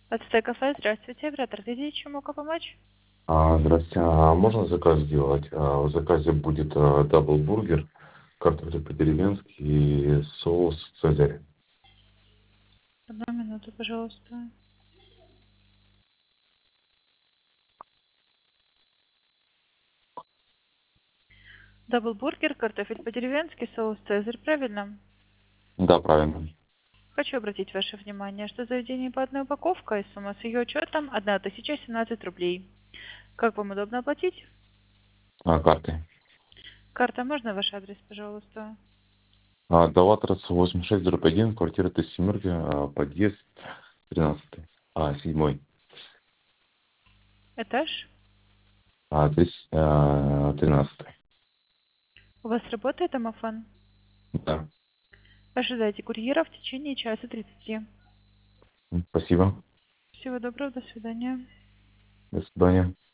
Ацтек кафе, здравствуйте. Оператор, где чем могу помочь? Здравствуйте. Можно заказ сделать? В заказе будет даблбургер, картофель по-деревенски и соус цезарь. Одну минуту, пожалуйста. Даблбургер, картофель по-деревенски, соус цезарь, правильно? Да, правильно. Хочу обратить ваше внимание, что заведение по одной упаковке, и сумма с ее учетом 1017 рублей. Как вам удобно оплатить? Карты. Карта, можно ваш адрес, пожалуйста? Доватрас 86/1, квартира Т-семерки, подъезд 13, 7. Этаж? 13. У вас работает домофон? Да. Ожидайте курьера в течение часа 30. Спасибо. Всего доброго, до свидания. До свидания.